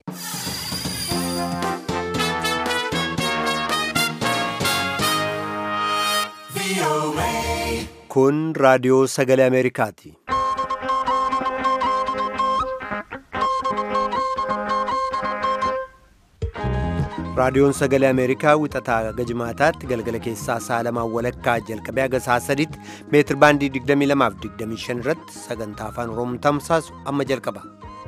Kun raadiyoo sagalee Ameerikaati. Raadiyoon sagalee Ameerikaa wixataa gajmaataatti galgala keessaa saalamaan walakkaa jalqabee haga sa'a sadiitti meetir baandii 22 fi 25 irratti sagantaa afaan Oromoo tamsaasu amma jalqaba.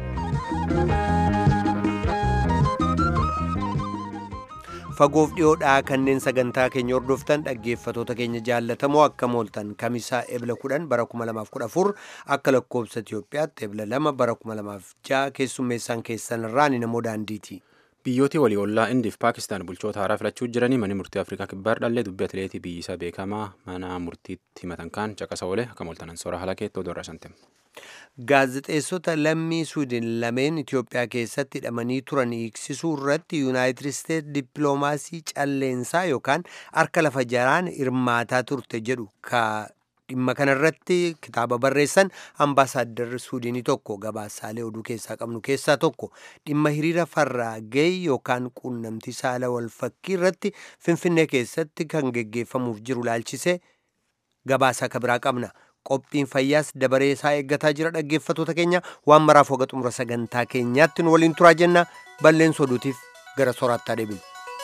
Fagoof dhiyoodhaa kanneen sagantaa keenya hordoftan dhaggeeffatoota keenya jaallatamoo akkam ooltan kamisaa ebla 10 bara 2014 akka lakkoobsa Itiyoophiyaatti ebla 2 bara 2006 keessummeessaan keessan irraan namoo daandiiti. Biyyooti walii ollaa Indiif Paakistaan bulchoota haaraa filachuu jiranii manni murtii Afrikaa kibbaa dhallee dubbii atileetii biyyisaa beekamaa mana murtiitti himatan kaan caqasa oolee akkam ooltan soora halakeetti odoo irra santem. Gaazexeessota lammii Suudin lameen Itiyoophiyaa keessatti hidhamanii turan hiiksisuu irratti Yuunaayitid Isteetsi dippiloomaasii calleensaa yookaan harka lafa jaraan hirmaataa turte jedhu dhimma kanarratti kitaaba barreessan ambaasaaddarri Suudinii tokko gabaasaalee oduu keessaa qabnu keessaa tokko dhimma hiriira farraa gay yookaan quunnamtii saala walfakkii irratti Finfinnee keessatti kan geggeeffamuuf jiru laalchisee gabaasaa kabiraa qabna. Qophiin fayyaas dabaree isaa eeggataa jira dhaggeeffatoota keenya waan maraaf hoga xumura sagantaa keenyaatti nu waliin turaa jenna balleessa oduutiif gara sooraattaa deebinu.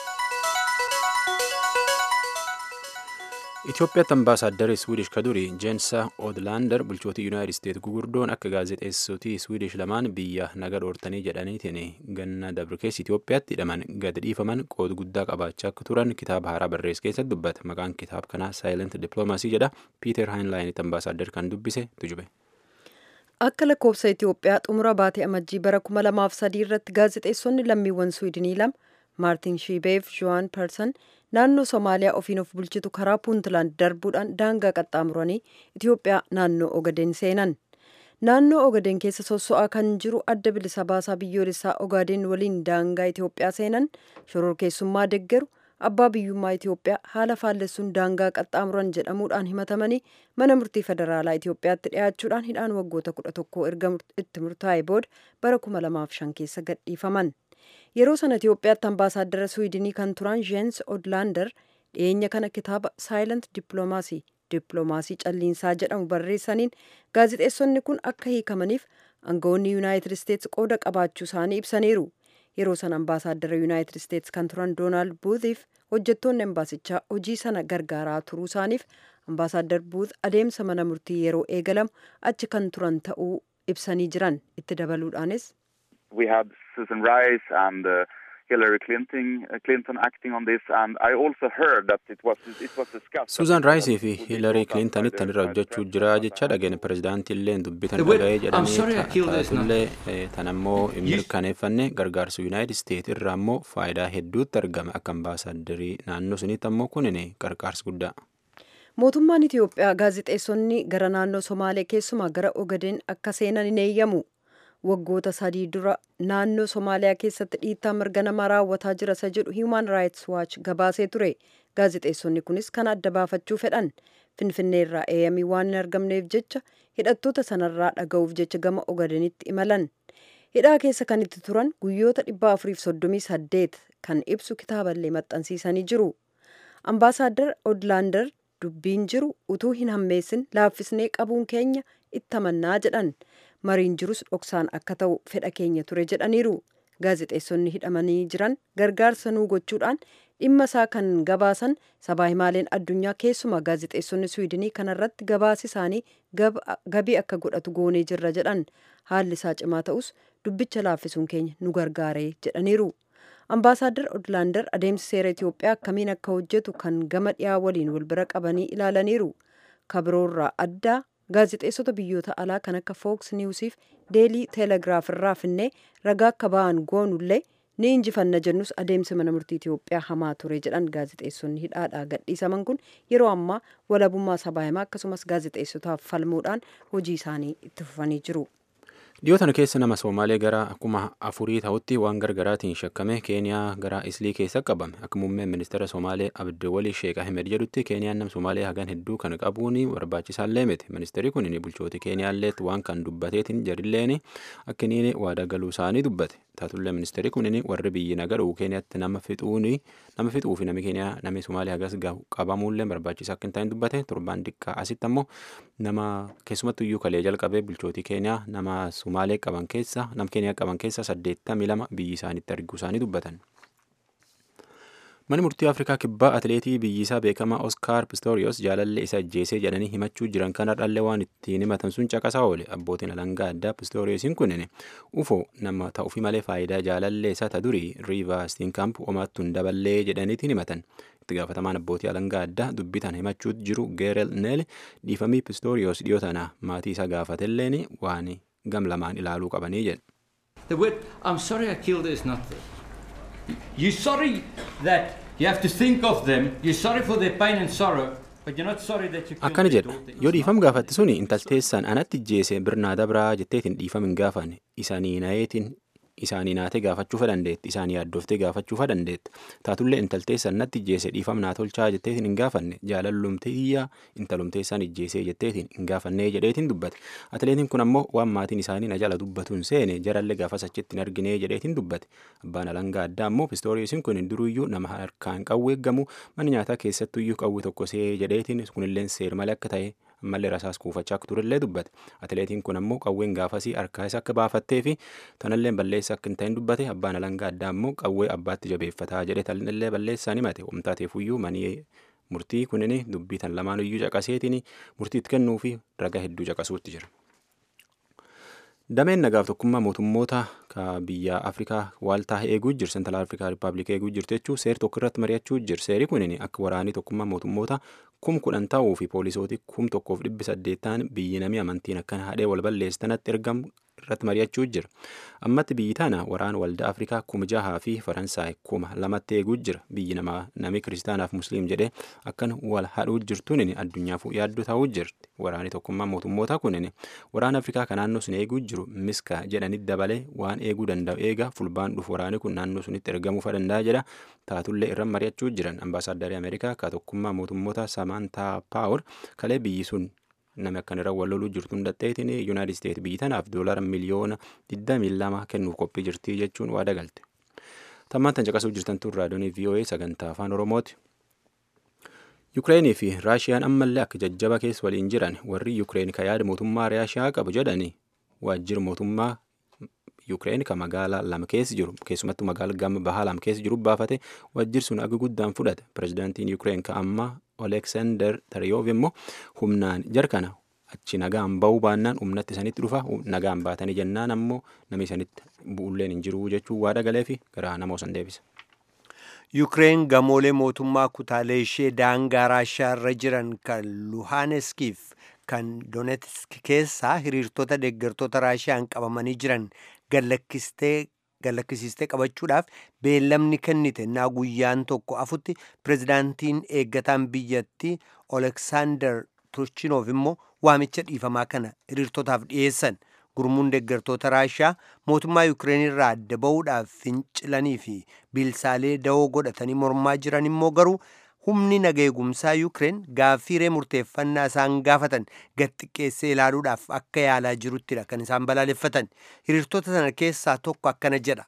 Itoophiyaatti ambaasaaddari Swiidish kadurii Jeensa Oodlaandar bulchootii Yuunaayitid Isteetsi gugurdoon akka gaazexeessotii Swiidish lamaan biyya naga dhoortanii jedhaniitiin ganna dabre keessa Itoophiyaatti hidhaman gad dhiifaman qooda guddaa qabaachaa akka turan kitaaba haaraa barreesse keessatti dubbata. Maqaan kitaaba kanaa Saayilent Dippiloomaasii jedha. Piiter Haayinlaayinitti ambaasaaddar kan dubbise tujube. Akka lakkoofsa Itoophiyaa xumura baatee amajjii bara 2003 irratti gaazexeessonni lammiiwwan Swiidinii lama Maartin Shiibeef Jo'aan Persson naannoo Somaaliyaa ofiin of bulchitu karaa Puuntland darbuudhaan daangaa qaxxaamuranii Itoophiyaa naannoo Ogaden seenan. Naannoo Ogaden keessa sosso'aa kan jiru adda bilisa baasaa biyyoolessaa Ogaden waliin daangaa Itoophiyaa seenan shororkeessummaa deeggaru abbaa biyyummaa Itoophiyaa haala faallessuun daangaa qaxxaamuran jedhamuudhaan himatamanii mana murtii federaalaa Itoophiyaatti dhiyaachuudhaan hidhaan waggoota 11 erga itti murtaa'e booda bara 2005 keessa gadhiifaman. Yeroo sana Itoophiyaatti ambaasaaddara Swiidinii kan turan Jens Odlander dhiyeenya kana kitaaba Silent Diplomacy dippiloomaasii calliinsaa jedhamu barreessaniin gaazexeessonni kun akka hiikamaniif aangawoonni Yuunaayitid Isteetsi qooda qabaachuu isaanii ibsaniiru. Yeroo sana ambaasaaddara Yuunaayitid Isteetsi kan turan Doonaald Buuthiif hojjettoonni ambaasichaa hojii sana gargaaraa turuu isaaniif ambaasaaddar Buuth adeemsa mana murtii yeroo eegalamu achi kan turan ta'uu ibsanii jiran itti dabaluudhaanis. We had Susan Rice and Hillary Clinton acting on this, and I also heard that it was discussed. Susan Rice fi Hillary Clinton ittiin irra hojjechuu jira jecha dhageen pirezidaantii illee dubbitan dhaga'ee jedhanii tan ammoo hin mirkaneeffanne gargaarsa Yuunaayitid Isteetsi irraa ammoo faayidaa hedduutti argame akka ambaasaaddari naannoo sunitti ammoo kunin qarqaarsa guddaa. Mootummaan Itoophiyaa gaazexeessonni gara naannoo Somaalee keessumaa gara Ogaden akka seenan hin eeyyamu. Waggoota 3 dura naannoo Somaaliyaa keessatti dhiittaa mirga namaa raawwataa jira isa jedhu Human Rights Watch gabaasee ture. Gaazexeessonni kunis kan adda baafachuu fedhan. Finfinnee irraa eeyyamii waan hin argamneef jecha hidhattoota sanarraa dhaga'uuf jecha gama Ogadenitti imalan. Hidhaa keessa kan itti turan guyyoota 438 kan ibsu kitaaballee maxxansiisanii jiru. Ambaasaaddar Odlander dubbiin jiru utuu hin hammeessin laaffisnee qabuun keenya itti amannaa jedhan. Mariin jirus dhoksaan akka ta'u fedha keenya ture jedhaniiru. Gaazexeessonni hidhamanii jiran gargaarsa nuu gochuudhaan dhimma isaa kan gabaasan sabaa himaaleen addunyaa keessumaa gaazexeessonni Swiidinii kanarratti gabaasi isaanii gabii akka godhatu goonee jirra jedhan. Haalli isaa cimaa ta'us dubbicha laaffisuun keenya nu gargaaree jedhaniiru. Ambaasaaddar Odlander adeemsi seera Itoophiyaa akkamiin akka hojjetu kan gama dhiyaa waliin wal bira qabanii ilaalaniiru. Kabiroorraa addaa gaazexeessota biyyoota alaa kan akka Fox Newsiif Deelii Teelegiraaf irraa finnee ragaa akka ba'an goonullee ni injifanna jennus adeemsi mana murtii Itoophiyaa hamaa ture jedhan gaazexeessonni hidhaadhaa gadhiisaman kun yeroo ammaa walabummaa sabaa himaa akkasumas gaazexeessotaaf falmuudhaan hojii isaanii itti fufanii jiru. Dhiyootan keessa nama Somaalee gara akkuma 4 ta'utti waan gargaraatiin shakkame Keeniyaa gara Islii keessa qabame. Akka muummeen ministeera Somaalee Abdiwali Sheek Ahmed jedhutti Keeniyaan nama Somaalee hagan hedduu kan qabuun barbaachisaallee miti. Ministeerri kun bulchooti Keeniyaallee waan kan dubbateetiin jarilleen akka inni waada galuu isaanii dubbate. taatullee ministeerri kunini warri biyyi nagadhu Keeniyaatti nama fixuu fi namni Keeniyaa namni Somaaliyaa hagas qabamuullee barbaachisaa akka hin taane dubbate torbaan xiqqaa asitti ammoo nama keessumattuu iyyuu kalee jalqabee bulchootii Keeniyaa nama Somaalee qaban keessa nama Keeniyaa qaban keessa 82 biyyi isaaniitti arguu isaanii dubbatan. Manni murtii Afrikaa kibbaa atileetii biyyisaa beekamaa Oscar Pistorius jaalallee isa ajjeesee jedhanii himachuu jiran kana dhallee waan ittiin himatan sun caqasaa oole. Abbootiin alangaa addaa Pistoriusiin kunneen ufoo nama ta'uufi malee faayidaa jaalallee isaa ta durii Riiva Steenkamp homaattu hin daballee jedhaniitiin himatan. Itti gaafatamaan abbootii alangaa addaa dubbitan himachuu jiru Gerel Neel dhiifamii Pistorius dhiyoo tana maatii isaa gaafatelleen waan gam lamaan ilaaluu qabanii jedhe. The word I'm sorry I killed is not there. You're sorry that you have to think of them. You're sorry for their pain and sorrow, but you're not sorry that you killed akkana their jedha daughter. yoo dhiifam gaafatti suni intalteessaan anatti jeese birnaa dabraa jetteetiin dhiifam hin gaafanne isaanii naatee gaafachuu dandeetti isaanii yaaddoftee gaafachuu dandeetti taatullee intalteessaan natti jeese dhiifam naa tolchaa jetteetiin hin gaafanne jaalallumteeyyaa intalumteessaan ijjeesee jetteetiin hin gaafannee jedheetiin dubbate atileetiin kun ammoo waan maatiin isaanii na jala dubbatuun seene jarallee gaafas achitti hin arginee jedheetiin dubbate abbaan alangaa addaa ammoo Pistoriusiin kun duruyyuu nama harkaan qawwee eeggamu mana nyaataa keessattuyyuu qawwee tokko see jedheetiin kunilleen seer malee akka ta'e ammallee rasaas kuufachaa akka turellee dubbate atileetiin kun ammoo qawween gaafasii harkaa isa akka baafattee fi tanalleen balleessa akka hin ta'in dubbate abbaan alangaa addaa ammoo qawwee abbaatti jabeeffataa jedhe tanallee balleessaan himate wamtaateefuyyuu manii murtii kunini dubbii tan lamaanuyyuu caqaseetiin murtiitti kennuu fi ragaa hedduu caqasuutti jira. Dameen nagaaf tokkummaa mootummoota biyya Afrikaa waaltaa eeguu jiru Sentral Afrikaa Rippaabilikii eeguu jirtu jechuun seera tokko irratti mari'achuu jiru. Seerri kunin akka waraanii tokkummaa mootummoota 10,000 ta'uu fi poolisooti 1,800 biyyi namni amantiin akkana haadhee wal balleessanatti ergamu irratti mari'achuu jira. Ammatti biyyi tana waraana waldaa Afrikaa 6,000 fi Faransaay 2,000 eeguu jira. Biyyi namni kiristaanaaf musliim jedhee akkan wal hadhuu jirtuun addunyaaf yaaddoo ta'uu jirti. Waraanii tokkummaa mootummoota kunin waraana Afrikaa kan naannoo sun eeguu jiru miska jedhanii dabalee waan eeguu danda'u eega fulbaan dhufu waraanii kun naannoo sunitti ergamuu danda'a jedha. Taatullee irra mari'achuu jiran ambaasaaddarii Ameerikaa ka tokkummaa mootummoota Samantaa Paawur kalee biyyi sun namni akkan irra wal loluu jirtuun dadheetiin Yuunaayitid Isteetsi biyyi tanaaf $22 miliyoona kennuuf qophii jirti jechuun waada galte. Tammaan tan caqasuu jirtan tun raadiyoonii VOA sagantaa afaan Oromooti. Yuukireenii fi Raashiyaan ammallee akka jajjaba keessa waliin jiran warri Yuukireen ka yaada mootummaa Raashiyaa qabu jedhanii waajjira mootummaa Yuukireen ka magaalaa lama keessa jiru keessumattuu magaalaa gama bahaa lama keessa jiru baafate waajjirri sun aga guddaan fudhate. Pirezidaantiin Yuukireen ka ammaa Oleksaandar Tarayoov immoo humnaan jarkana achi nagaan ba'uu baannaan humnatti isanitti dhufa nagaan baatanii jennaan ammoo namni isanitti bu'ulleen hin jiru jechuun waada galee fi gara nama osan deebisa. Yuukireen gamoolee mootummaa kutaalee ishee daangaa Raashiyaa irra jiran kan Luhaanskiif kan Donetsk keessaa hiriirtota deeggartoota Raashiyaan qabamanii jiran gallakkisiistee qabachuudhaaf beellamni kennite naa guyyaan tokko afutti pirezidaantiin eeggataan biyyattii Oleksaandar Turchinov immoo waamicha dhiifamaa kana hiriirtotaaf dhiyeessan. Gurmuun deeggartoota Raashiyaa mootummaa Yuukireen irraa adda ba'uudhaaf fincilanii fi bilsaalee dawoo godhatanii mormaa jiran immoo garuu humni nageegumsaa Yuukireen gaaffiiree murteeffannaa isaan gaafatan gad-xiqqeessee ilaaluudhaaf akka yaalaa jiruttidha kan isaan balaaleffatan. Hiriirtota sana keessaa tokko akkana jedha.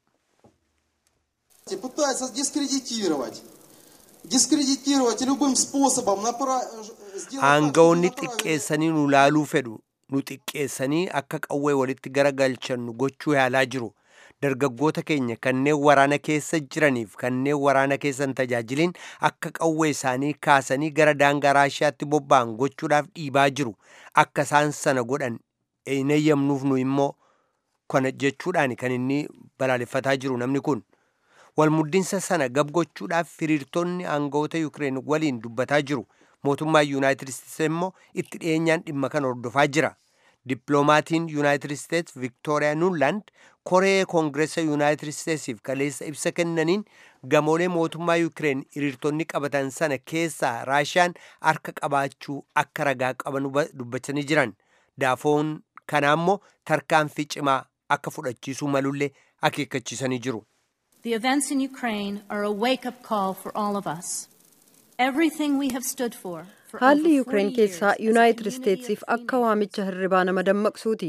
Aangawoonni xiqqeessanii nu laaluu fedhu. Nu xiqqeessanii akka qawwee walitti garagalchannu gochuu yaalaa jiru. Dargaggoota keenya kanneen waraana keessa jiraniif kanneen waraana keessan tajaajiliin akka qawwee isaanii kaasanii gara daangaa Raashiyaatti bobba'an gochuudhaaf dhiibaa jiru. Akka isaan sana godhan hin eeyyamnuuf nu immoo kana jechuudhaan kan inni balaaleffataa jiru namni kun. Walmuddinsa sana gab gochuudhaaf hiriirtonni aangawoota Yuukireen waliin dubbataa jiru. Mootummaa Yuunaayitid Isteetsi immoo itti dhiyeenyaan dhimma kana hordofaa jira. Dippiloomatiin Yuunaayitid Isteetsi Viktooriyaa Nuuland koree koongireessa Yuunaayitid Isteetsiif kaleessa ibsa kennaniin gamoolee mootummaa Yuukireen hiriirtonni qabatan sana keessaa Raashiyaan harka qabaachuu akka ragaa qaban dubbachanii jiran. Daafoon kanaa immoo tarkaanfii cimaa akka fudhachiisuu malullee akeekkachiisanii jiru. The events in Ukraine are a wake-up call for all of us. Everything we have stood for. Haalli Yuukireen keessaa Yuunaayitid Isteetsiif akka waamicha hirribaa nama dammaqsuuti.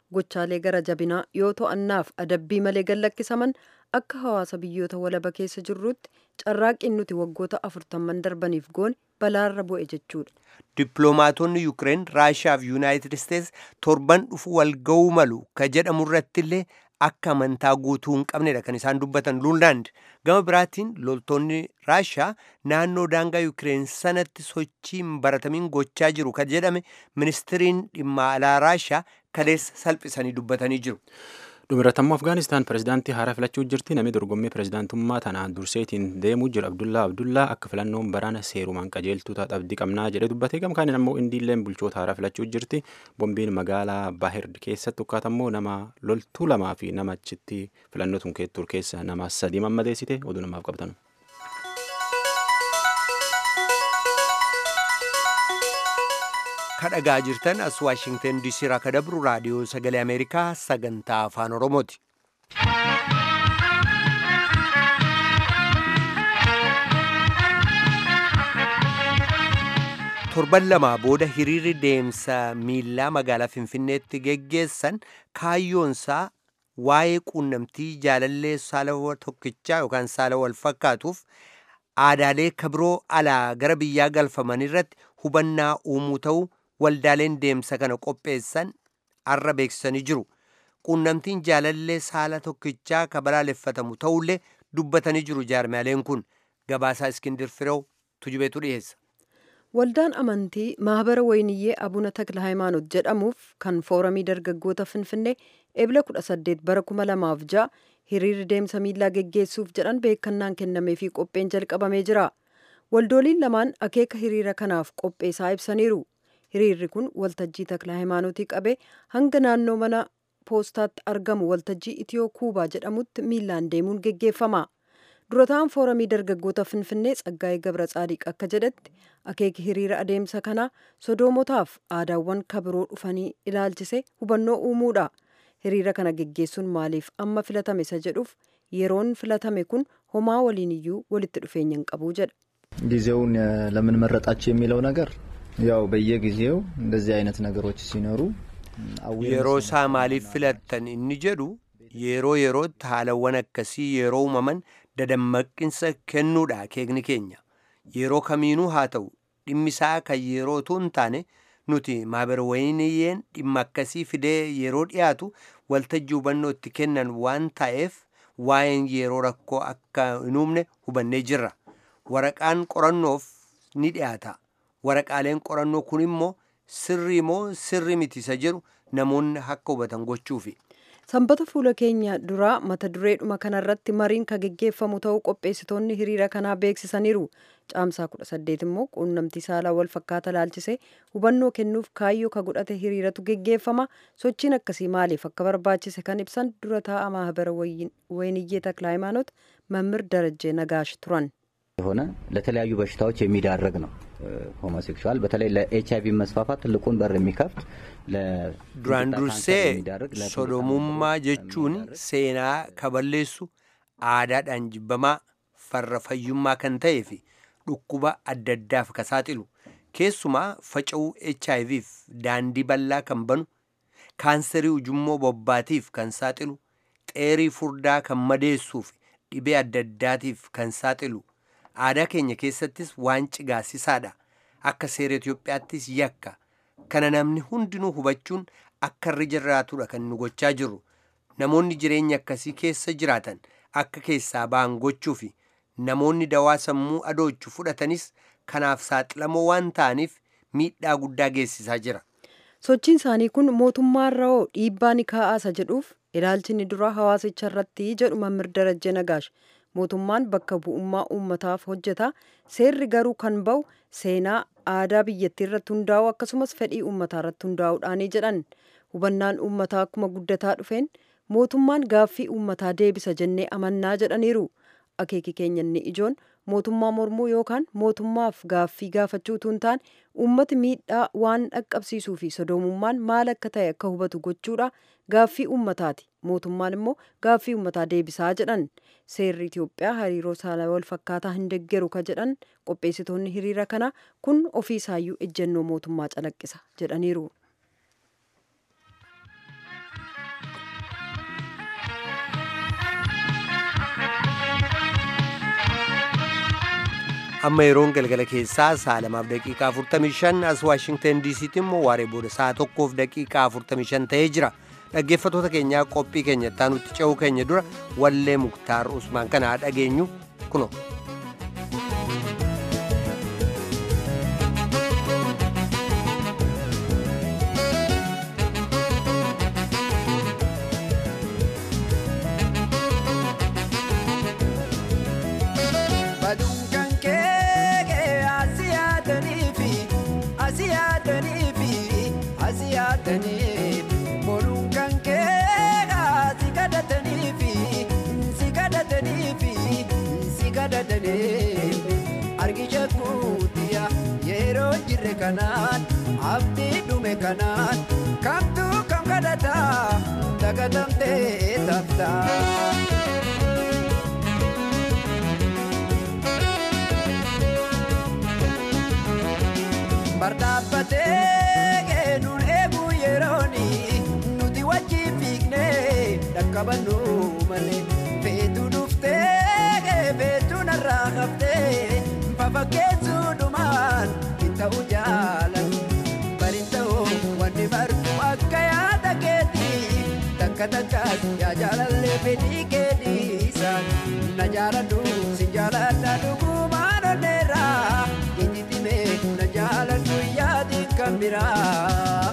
gochaalee gara jabinaa yoo to'annaaf adabbii malee gallakkisaman akka hawaasa biyyoota walaba keessa jirrutti carraaqqiin nuti waggoota 40 darbaniif goone balaarra bu'e jechuudha. Dippiloomaatonni Yuukireen, Raashiyaa fi Yuunaayitid Isteets torban dhufu wal ga'uu malu ka jedhamu irratti illee akka amantaa guutuu hin qabnedha kan isaan dubbatan Luunlaand. Gama biraatiin loltoonni Raashiyaa naannoo daangaa Yuukireen sanatti sochii hin baratamiin gochaa jiru ka jedhame ministiriin dhimma alaa Raashiyaa kaleessa salphisanii dubbatanii jiru. Dhumarrattammoo Afgaanistaan pirezidaantii haaraa filachuu jirti. Namni dorgommii pirezidaantummaa tanaan durseetiin deemuu jira. Abdullaa akka filannoon baraana seerumaan qajeeltuu taatee qabnaa jedhee dubbate. Gama kaaniin ammoo Indiilleen bulchoota haaraa filachuu jirti. Bombiin magaalaa Baahird keessatti ukkaatammoo nama loltuu lamaa fi nama achitti filannoo tun keessa nama 3 mammadeessite oduu namaaf qabatan. Kadhagaa jirtan as Waashingtan DC irraa kadabru raadiyoo sagalee Ameerikaa sagantaa afaan Oromooti. Torban lamaa booda hiriirri deemsa miillaa magaalaa Finfinneetti geggeessan kaayyoonsaa waa'ee quunnamtii jaalallee saala tokkichaa yookaan saala wal fakkaatuuf aadaalee kabiroo alaa gara biyyaa galfaman irratti hubannaa uumuu ta'uu waldaaleen deemsa kana qopheessan arra beeksisanii jiru. Quunnamtiin jaalallee saala tokkichaa ka balaaleffatamu ta'ullee dubbatanii jiru jaarmaaleen kun. Gabaasaa Iskindir Fireew tujubeetu dhiyeessa. Waldaan amantii mahabara wayiniyyee Abuna Takla Hayimaanoot jedhamuuf kan fooramii dargaggoota Finfinnee Ebla 18 bara 2006 hiriirri deemsa miillaa geggeessuuf jedhan beekannaan kennamee fi qopheen jalqabamee jira. Waldooliin lamaan akeeka hiriira kanaaf qopheessaa ibsaniiru. Hiriirri kun waltajjii Takla Hayimaanootii qabee hanga naannoo mana poostaatti argamu waltajjii Itiyoo Kuubaa jedhamutti miillaan deemuun geggeeffama. Durataan fooramii dargaggoota Finfinnee Tsaggaayee Gabra Tsaadiq akka jedhetti akeeki hiriira adeemsa kanaa sodoomotaaf aadaawwan kabiroo dhufanii ilaalchise hubannoo uumuudha. Hiriira kana geggeessuun maaliif amma filatame isa jedhuuf yeroon filatame kun homaa waliiniyyuu walitti dhufeenya hin qabu jedha. ጊዜውን ለምን መረጣችሁ የሚለው ነገር ያው በየጊዜው እንደዚህ አይነት ነገሮች ሲኖሩ yeroo isaa maaliif filattan inni jedhu yerootti haalawwan akkasii yeroo uumaman dadammaqinsa kennuudha akeekni keenya. Yeroo kamiinuu haa ta'u dhimmisaa kan yerootu hin taane nuti maabara wayiniyyeen dhimma akkasii fidee yeroo dhiyaatu waltajjii hubannoo itti kennan waan ta'eef waa'een yeroo rakkoo akka hin uumne hubannee jirra. Waraqaan qorannoof ni dhiyaata. Waraqaaleen qorannoo kun immoo sirrii moo sirri miti isa jedhu namoonni akka hubatan gochuufi. Sanbata fuula keenya duraa mata dureedhuma kanarratti mariin ka geggeeffamu ta'uu qopheessitoonni hiriira kanaa beeksisaniiru. Caamsaa 18 immoo quunnamtii saalaa wal fakkaata laalchisee hubannoo kennuuf kaayyoo ka godhate hiriiratu geggeeffama. Sochiin akkasii maaliif akka barbaachise kan ibsan dura taa'aa mahabara wayiniyyee Takla Hayimaanoot መምህር ደረጀ ነጋሽ turan. የሆነ ለተለያዩ በሽታዎች የሚዳረግ ነው። ሆሞሴክሹዋል በተለይ ለኤችአይቪ መስፋፋት ትልቁን በር የሚከፍት duraan dursee sodomummaa jechuun seenaa kaballeessu aadaadhaan jibbamaa farra fayyummaa kan ta'ee fi dhukkuba adda addaaf ka saaxilu keessumaa faca'uu HIVf daandii bal'aa kan banu kaanserii ujummoo bobbaatiif kan saaxilu xeerii furdaa kan madeessuu fi dhibee adda addaatiif kan saaxilu aadaa keenya keessattis waan cigaasisaadha. Akka seera Itoophiyaattis yakka. Kana namni hundinuu hubachuun akka irra jiraatudha kan nu gochaa jirru. Namoonni jireenya akkasii keessa jiraatan akka keessaa ba'an gochuu fi namoonni dawaa sammuu adoochu fudhatanis kanaaf saaxilamoo waan ta'aniif miidhaa guddaa geessisaa jira. Sochiin isaanii kun mootummaarra hoo dhiibbaa ni kaa'aasa jedhuuf ilaalchinni duraa hawaasicha irratti jedhu Mammir Darajjee Nagaash. Mootummaan bakka bu'ummaa uummataaf hojjeta. Seerri garuu kan ba'u seenaa aadaa biyyattii irratti hundaa'u akkasumas fedhii uummataa irratti hundaa'uudhaanii jedhan. Hubannaan uummataa akkuma guddataa dhufeen mootummaan gaaffii uummataa deebisa jennee amannaa jedhaniiru. Akeeki keenya inni ijoon mootummaa mormuu yookaan mootummaaf gaaffii gaafachuu utuu hin taane uummati miidhaa waan dhaqqabsiisuu fi sodoomummaan maal akka ta'e akka hubatu gochuudha. Gaaffii uummataati. Mootummaan immoo gaaffii uummataa deebisaa jedhan. Seerri Itoophiyaa hariiroo saalaa wal fakkaataa hin deeggaru ka jedhan qopheessitoonni hiriira kana kun ofii isaayyuu ejjennoo mootummaa calaqqisa jedhaniiru. amma yeroon galgala keessaa sa'a 2:45 as Waashingtan DC'tti immoo waaree booda sa'a 1:45 ta'ee jira. Dhaggeeffattoota keenyaa qophii keenya itti ce'uu keenya dura wallee Muktaar Usmaan kana dhageenyu kuno. Argisha kuutiya yeroo jirre kanaan abdii dhume kanaan kamtu kam kadhata dagatamtee tafta. Bardhaabbatee nuun eeguu yerooni nuti wajjin fiignee dhaqqabannu malee feetu dhuftee feetu narraa haftee fafakkeessuu dhumaan hin ta'u jaalan bariin ta'uu wanni barku akka yaada keetii takka takkaas yaa jaalallee fedhii keetiisaan na jaaladhu si jaaladha dhugumaan onneerraa itittimee na jaaladhu yaadiin kan biraa.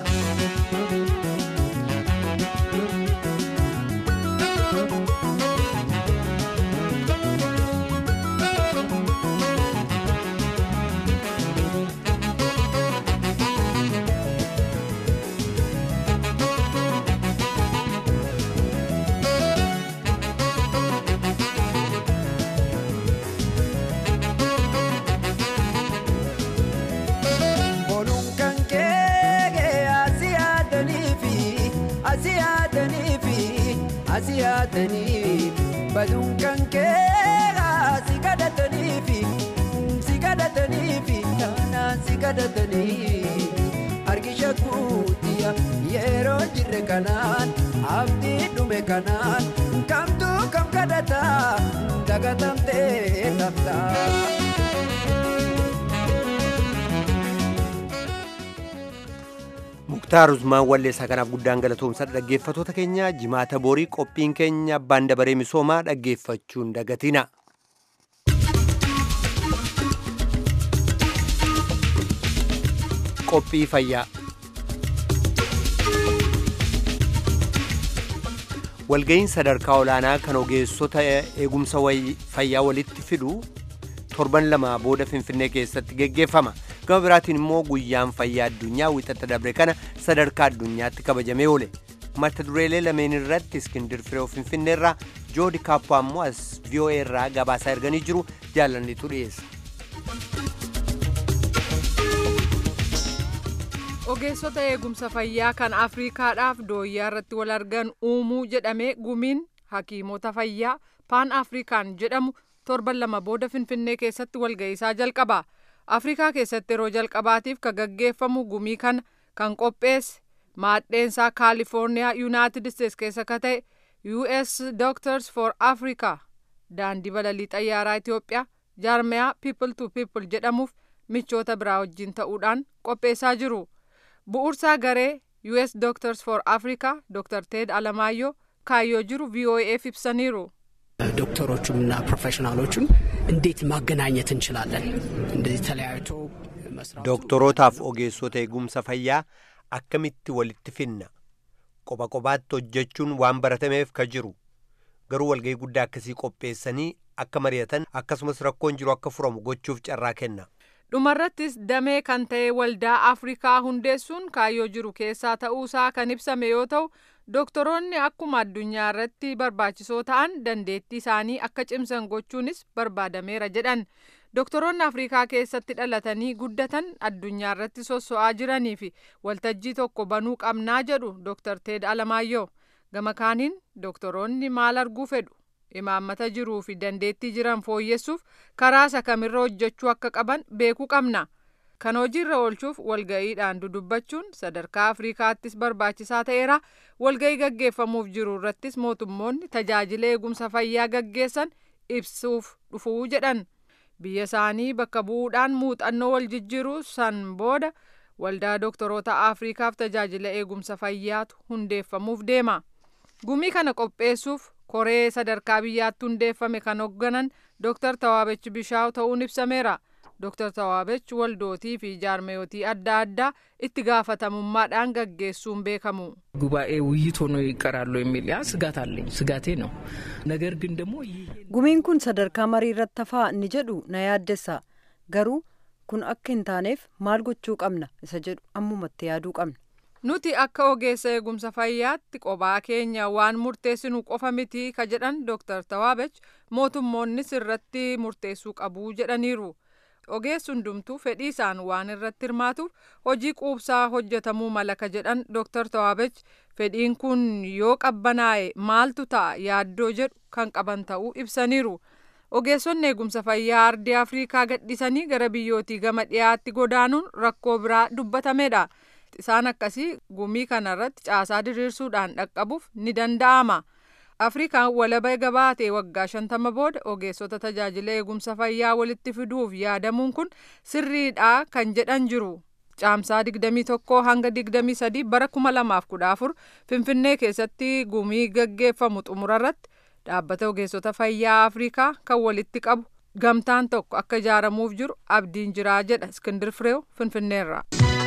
Asiyatanii baduun kan keeraa si kadhatanii kanaan si kadhatanii argisha kuutiya yeroo jirre kanaan abdii dhume kanaan kamtu kam kadhata dagatamtee tafta. Muktaar Usmaan walleessaa kanaaf guddaan galatoomsa. Dhaggeeffattoota keenya jimaata borii qophiin keenya abbaan dabaree misoomaa dhaggeeffachuun dagatina. Qophii fayyaa. Walga'iin sadarkaa olaanaa kan ogeessota eegumsa fayyaa walitti fidu torban lama booda Finfinnee keessatti geggeeffama. Gama biraatiin immoo guyyaan fayyaa addunyaa wixata dabre kana sadarkaa addunyaatti kabajamee oole. Mata dureelee lameen irratti Iskindir Firee Finfinneerraa Joodi Kaappoo ammoo as VOA irraa gabaasaa erganii jiru jaalannitu dhiyeessa. Ogeessota eegumsa fayyaa kan Afriikaadhaaf dooyyaa irratti wal argan uumuu jedhamee gumiin hakiimota fayyaa Paan Afrikaan jedhamu torban lama booda Finfinnee keessatti walga'iisaa jalqaba. Afrikaa keessatti yeroo jalqabaatiif kan gaggeeffamu gumii kana kan qopheesse maadheensaa Kaalifoorniyaa Yuunaayitid Isteets keessa ka ta'e US Doctors for Africa daandii balalii xayyaaraa Itoophiyaa jaarmiyaa People to People jedhamuuf michoota biraa wajjin ta'uudhaan qopheessaa jiru. Bu'uursaa garee US Doctors for Africa Dr. Ted Alamaayyoo kaayyoo jiru VOA'f ibsaniiru. ዶክተሮቹንና ፕሮፌሽናሎቹን እንዴት ማገናኘት እንችላለን? እንደዚህ ተለያይቶ መስራት ዶክተሮታፍ ኦጌሶታ eegumsa fayyaa akkamitti walitti finna qoba qobaatti hojjechuun waan baratameef ka jiru garuu walga'ii guddaa akkasii qopheessanii akka mari'atan akkasumas rakkoon jiru akka furamu gochuuf carraa kenna. Dhumarrattis damee kan ta'e waldaa Afrikaa hundeessuun kaayyoo jiru keessaa ta'uusaa kan ibsame yoo ta'u doktoroonni akkuma addunyaa irratti barbaachisoo ta'an dandeettii isaanii akka cimsan gochuunis barbaadameera jedhan. Doktoroonni Afrikaa keessatti dhalatanii guddatan addunyaa irratti sosso'aa jiranii fi waltajjii tokko banuu qabnaa jedhu Dr. Ted Alamaayyoo. Gama kaaniin doktoroonni maal arguu fedhu? Imaammata jiruu fi dandeettii jiran fooyyessuuf karaa kamirra hojjechuu akka qaban beekuu qabna. Kan hojiirra oolchuuf walga'iidhaan dudubbachuun sadarkaa Afrikaattis barbaachisaa ta'eera. Walga'ii gaggeeffamuuf jiru irrattis mootummoonni tajaajila eegumsa fayyaa gaggeessan ibsuuf dhufuu jedhan. biyya isaanii bakka bu'uudhaan muuxannoo wal jijjiiruu san booda waldaa doktoroota Afriikaaf tajaajila eegumsa fayyaatu hundeeffamuuf deema. Gumii kana qopheessuuf koree sadarkaa biyyaatti hundeeffame kan hoogganan Dr. Tawaabech Bishaaw ta'uun ibsameera. Dr. Tawaabech waldootii fi jaarmeeyotii adda addaa itti gaafatamummaadhaan gaggeessuun beekamu. ጉባኤ ውይይት ሆኖ ይቀራሉ የሚል ያ ስጋት አለኝ ስጋቴ ነው ነገር ግን ደግሞ ጉሚን ኩን sadarkaa marii irratti hafaa inni jedhu na yaaddessa garuu kun akka hin taaneef maal gochuu qabna isa jedhu ammumatti yaaduu qabna. Nuti akka ogeessa eegumsa fayyaatti qophaa keenya waan murteessinu qofa miti ka jedhan Dr. Tawaabech mootummoonnis irratti murteessuu qabu jedhaniiru. Ogeessi hundumtuu fedhii isaan waan irratti hirmaatuuf hojii quubsaa hojjetamuu mala ka jedhan Dr. Tawaabech fedhiin kun yoo qabbanaa'e maaltu ta'a yaaddoo jedhu kan qaban ta'uu ibsaniiru. Ogeessonni eegumsa fayyaa ardii Afriikaa gadhiisanii gara biyyootii gama dhiyaatti godaanuun rakkoo biraa dubbatameedha. Isaan akkasii gumii kanarratti caasaa diriirsuudhaan dhaqqabuuf ni danda'ama. Afrikaan walaba gabaatee waggaa 50 booda ogeessota tajaajila eegumsa fayyaa walitti fiduuf yaadamuun kun sirriidha kan jedhan jiru. Caamsaa 21 hanga 23 bara 2014 Finfinnee keessatti gumii gaggeeffamu xumurarratti dhaabbata ogeessota fayyaa Afrikaa kan walitti qabu gamtaan tokko akka ijaaramuuf jiru abdiin jiraa jedha Iskindir Fireew Finfinneerraa.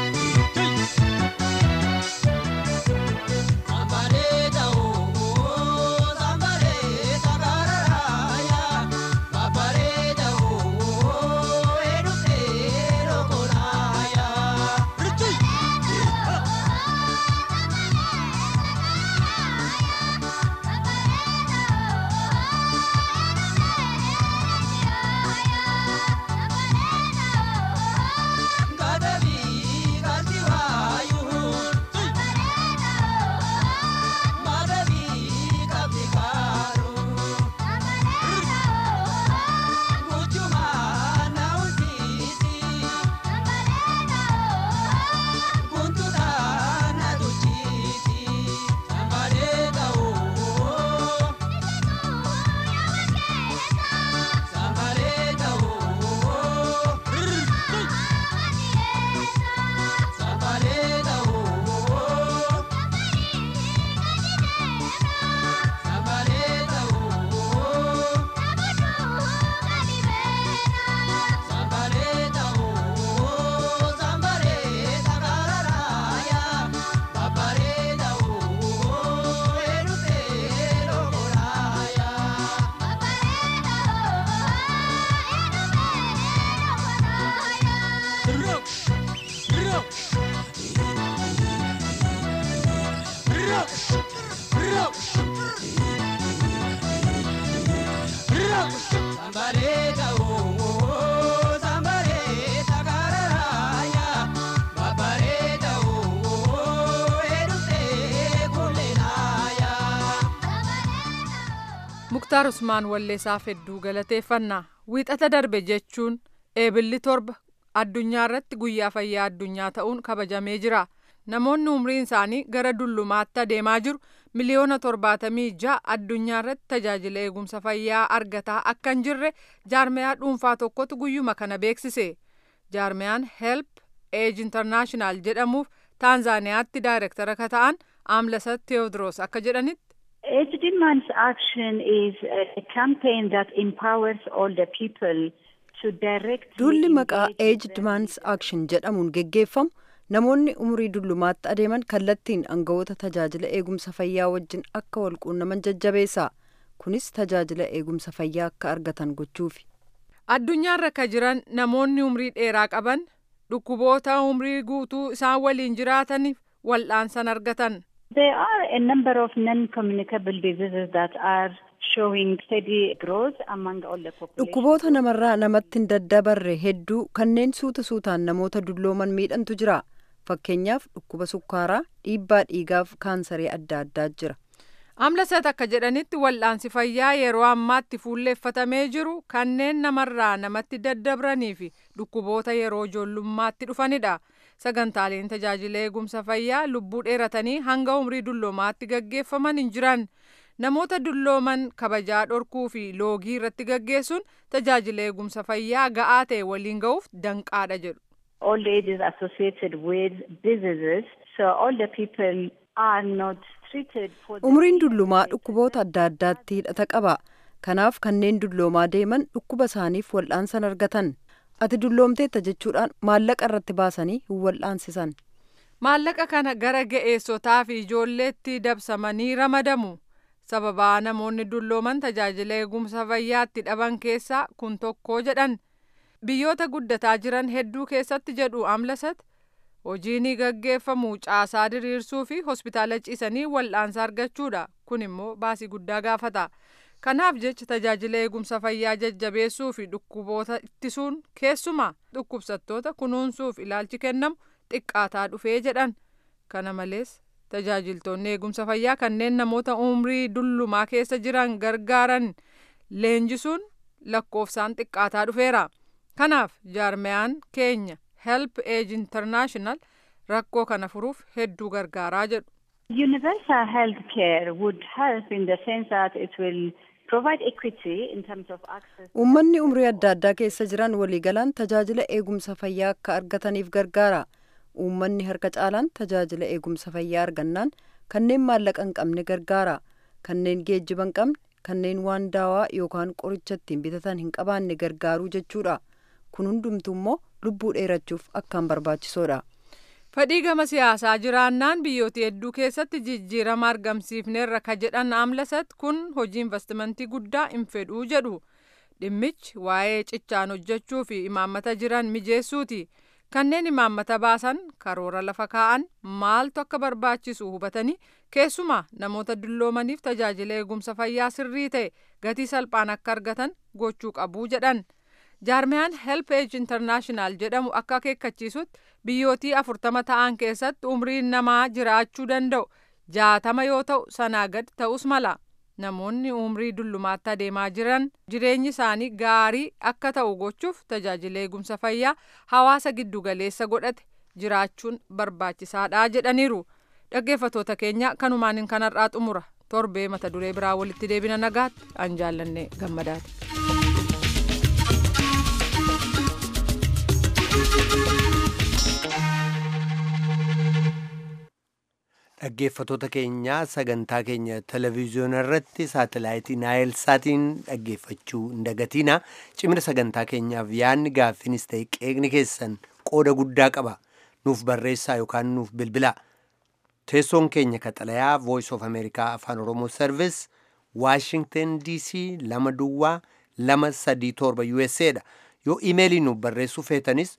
Muktaar Usmaan Walleessaaf hedduu galateeffannaa. Wiixata darbe jechuun eebilli 7 addunyaa irratti guyyaa fayyaa addunyaa ta'uun kabajamee jira. Namoonni umriin isaanii gara dullumaatti adeemaa jiru miliyoona 76 addunyaa irratti tajaajila eegumsa fayyaa argataa akka hin jirre jaarmiyaa dhuunfaa tokkotu guyyuma kana beeksise. Jaarmiyaan Help Age International jedhamuuf Taanzaaniyaatti daayirektara ka ta'an Amlasat Teewodiroos akka jedhanitti. Age Demands Action is a campaign that empowers older people to direct. Duulli maqaa Age Demands Action jedhamuun geggeeffamu namoonni umurii dullumaatti adeeman kallattiin aangawoota tajaajila eegumsa fayyaa wajjin akka wal quunnaman jajjabeessa. Kunis tajaajila eegumsa fayyaa akka argatan gochuufi. Addunyaarra ka jiran namoonni umrii dheeraa qaban dhukkuboota umrii guutuu isaan waliin jiraataniif wal'aansa argatan. There are a number of non-communicable diseases that are showing steady growth among older population. Dhukkuboota namarraa namatti hin daddabarre hedduu kanneen suutaan namoota dullooman miidhantu jira. Fakkeenyaaf dhukkuba sukkaaraa, dhiibbaa dhiigaaf kaansarii adda addaa jira. Amlasat akka jedhanitti wal'aansi fayyaa yeroo ammaatti fuulleeffatamee jiru kanneen namarraa namatti daddabranii fi dhukkuboota yeroo ijoollummaatti dhufanidha. Sagantaaleen tajaajila eegumsa fayyaa lubbuu dheeratanii hanga umrii dulloomaatti gaggeeffaman hin jiran. namoota dullooman kabajaa dhorkuu fi loogii irratti gaggeessuun tajaajila eegumsa fayyaa ga'aa ta'e waliin ga'uuf danqaadha jedhu. Old age is associated with diseases, so older people are not treated for. Umriin dullumaa dhukkuboota adda addaatti hidhata qaba. Kanaaf kanneen dulloomaa deeman dhukkuba isaaniif wal'aansa argatan. Ati dulloomteetta jechuudhaan maallaqa irratti baasanii hin wal'aansisan. Maallaqa kana gara ga'eessotaa fi ijoolleetti dabsamanii ramadamu. Sababaa namoonni dullooman tajaajila eegumsa fayyaatti dhaban keessaa kun tokko jedhan. Biyyoota guddataa jiran hedduu keessatti jedhu Amlasat hojiin gaggeeffamu caasaa diriirsuu fi hospitaala ciisanii wal'aansa argachuudha. Kun immoo baasii guddaa gaafata. Kanaaf jecha tajaajila eegumsa fayyaa jajjabeessuu fi dhukkuboota ittisuun keessumaa dhukkubsattoota kunuunsuuf ilaalchi kennamu xiqqaataa dhufee jedhan. Kana malees tajaajiltoonni eegumsa fayyaa kanneen namoota umrii dullumaa keessa jiran gargaaran leenjisuun lakkoofsaan xiqqaataa dhufeera. Kanaaf jaarmiyaan keenya Help Age International rakkoo kana furuuf hedduu gargaaraa jedhu. Universal health care would help in the sense that it will provide equity in terms of access. Uummanni umrii adda addaa keessa jiran waliigalaan tajaajila eegumsa fayyaa akka argataniif gargaara. Uummanni harka caalaan tajaajila eegumsa fayyaa argannaan kanneen maallaqa hin qabne gargaara. Kanneen geejjiba hin qabne, kanneen waan daawaa yookaan qoricha ittiin bitatan hin qabaanne gargaaruu jechuudha. Kun hundumtuu immoo lubbuu dheerachuuf akkaan barbaachisoodha. Fedhii gama siyaasaa jiraannaan biyyoota hedduu keessatti jijjiirama argamsiifneerra ka jedhan Amlasat kun hojii investimentii guddaa hin fedhuu jedhu. Dhimmichi waa'ee cichaan hojjechuu fi imaammata jiran mijeessuuti. Kanneen imaammata baasan karoora lafa kaa'an maaltu akka barbaachisu hubatanii keessumaa namoota dulloomaniif tajaajila eegumsa fayyaa sirrii ta'e gatii salphaan akka argatan gochuu qabu jedhan. Jaarmiyaan Help Age International jedhamu akka akeekkachiisutti biyyootii 40 ta'an keessatti umriin namaa jiraachuu danda'u 60 yoo ta'u sanaa gad ta'us mala. Namoonni umrii dullumaatti adeemaa jiran jireenyi isaanii gaarii akka ta'u gochuuf tajaajila eegumsa fayyaa hawaasa giddu galeessa godhate jiraachuun barbaachisaadha jedhaniiru. Dhaggeeffattoota keenya kanumaan kanarraa xumura. Torbee mata duree biraa walitti deebina nagaatti an jaallanne gammadaati. Dhaggeeffattoota keenya sagantaa keenya televezyiyoona irratti saatalaayitii Naayilsaatiin dhaggeeffachuu hin dagatina. Cimina sagantaa keenyaaf yaadni gaaffinis ta'e qeeqni keessan qooda guddaa qaba. Nuuf barreessaa yookaan nuuf bilbilaa. Teessoon keenya kaxalayaa Voice of America Afaan Oromoo Service Washington DC 22237 USA dha. Yoo imeelii nuuf barreessuu feetanis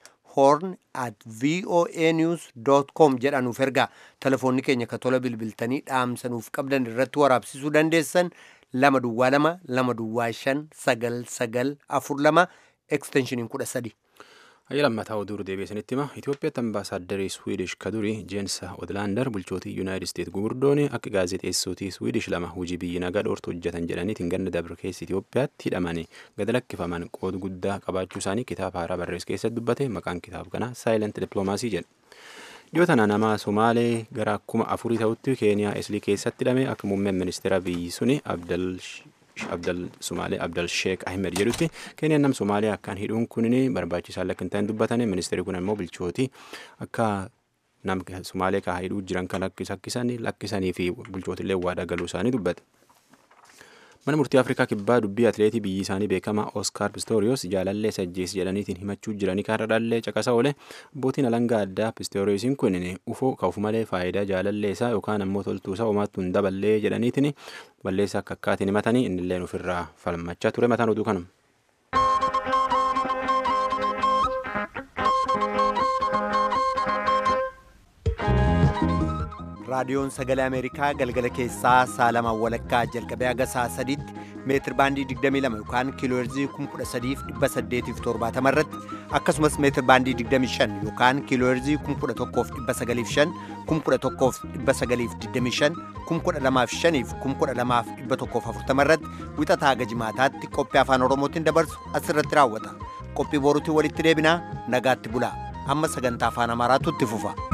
horn@voanews.com jedhanuuf ergaa. Telefoonni keenya katola bilbiltanii dhaamsa nuuf qabdan irratti waraabsisuu dandeessan 222-59942 extensioniin 13. Lammataa oduu deebiisanitti hima Itoophiyaatti ambaasaadarrii Swiidish kadurii Jeensa Odlaandar bulchootii Yuunaayitid Isteet gugurdoon akka gaazexeessootii Swiidish lama hojii biyyi nagaa dhoortu hojjetan jedhaniitiin ganna dabre keessa Itoophiyaatti hidhamanii gad lakkifaman qooda guddaa qabaachuu isaanii kitaaba haaraa barreesse keessatti dubbate. Maqaan kitaaba kanaa Saayilent Dippiloomaasii jedha. Dhiyoo tana nama Somaalee gara 4,000 ta'utti Keeniyaa Islii keessatti hidhame akka muummeen ministeera biyyi suni Abdal Sheek Ahmed jedhutti Keeniyaan nam Somaaliyaa akkaan hidhuun kunini barbaachisaa lakkin ta'an dubbatanii ministeerri kun immoo bulchootii akka nam Somaaliyaa kaa hidhuu jiran kan lakkisanii fi bulchootillee waadaa galuu isaanii dubbate. Mana murtii Afrikaa kibbaa dubbii atileetii biyyi isaanii beekamaa Oscar Pistorius jaalallee sajjeessi jedhaniitiin himachuu jiranii kaarradhaallee caqasa oole. Abbootiin alangaa addaa Pistoriusiin kun ufoo ka'uuf malee faayidaa jaalallee isaa yookaan ammoo toltuu isaa homaattuu hin daballee jedhaniitiin balleessaa akka akkaatiin himatanii innillee ofirraa falmachaa ture. Mataan oduu kanuma. raadiyoon sagalee ameerikaa galgala keessaa saalamaan walakkaa jalqabee haga sa'a sadiitti meetir baandii 22 yookaan kiilooherzii 13,870 irratti akkasumas meetir baandii 25 yookaan kiilooherzii 11,905 11,925 12,500 fi 12,140 irratti wixataa haga jimaataatti qophii afaan oromootiin dabarsu asirratti raawwata. Qophii boruutiin walitti deebinaa nagaatti bulaa amma sagantaa afaan amaaraatu itti fufa.